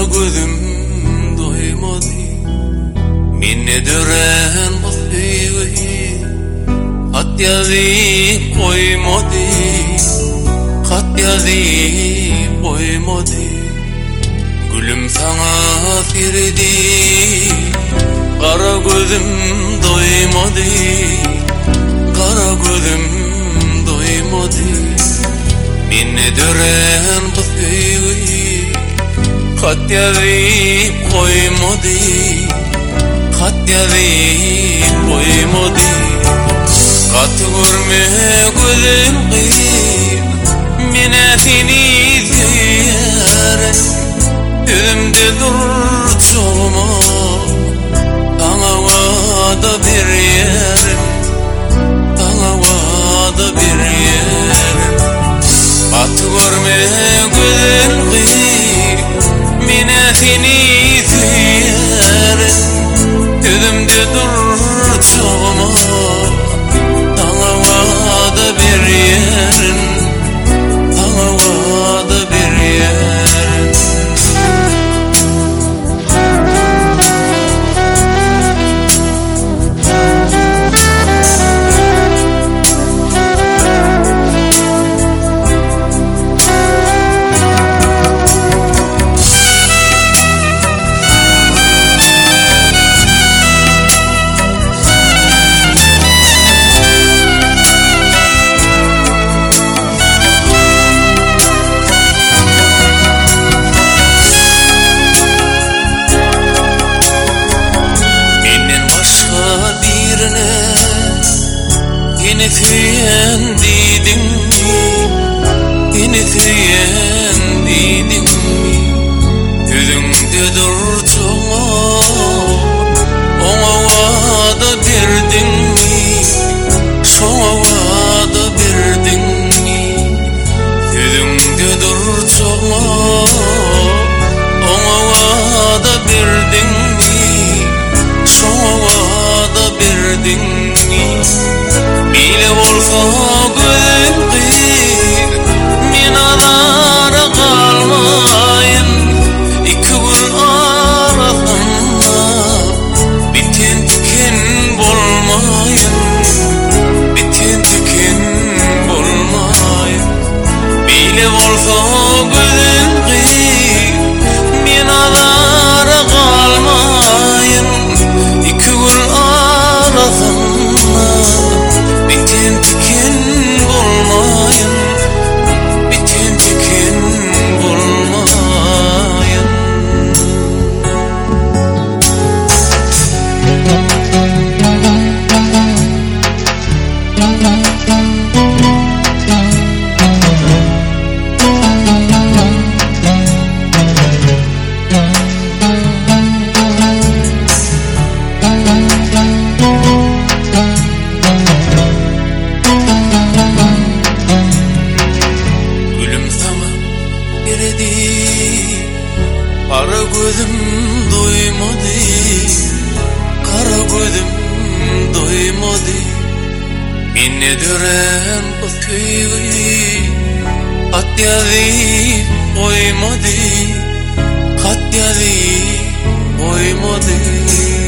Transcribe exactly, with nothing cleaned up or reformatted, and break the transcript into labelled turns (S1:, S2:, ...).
S1: gözüm doymadı. Meni dören bu sevgi hat yazıp koymadı. Hat yazıp koymadı. Gülüm sana firdi, kara gözüm doymadı. Kara gözüm doymadı. Meni dören bu sevgi hat yazıp koymadı. Hat yazıp koymadı. Kat görme gözüm kıyım, mine seni ziyaret. Gözümde dur çoğuma, sana vada bir yerim. Sana vada bir yerim. Kat görme gözüm kıyım, mine seni ziyaret. Gözümde dur çoğuma, sana vada bir yerim. Sana vada bir yerim. Yine süyen didin mi? Yine süyen didin mi? Gözümde dur çoğuma, ona vada verdin mi? Şona vada verdin mi? Gözümde dur çoğuma, ona vada verdin mi? Şona vada verdin mi? Bile olsa gözüm kıyır, min alara kalmayın. İki gün arasında biten tüken bolmayın. Biten tüken bolmayın. Bile olsa gözüm kıyır, min alara kalmayın. İki gün arasında biten tüken bolmayın. Biten tüken bolmayın. Kara gözüm doymadı. Kara gözüm doymadı. Meni dören bu sevgi hat yazıp koymadı. Hat yazıp koymadı.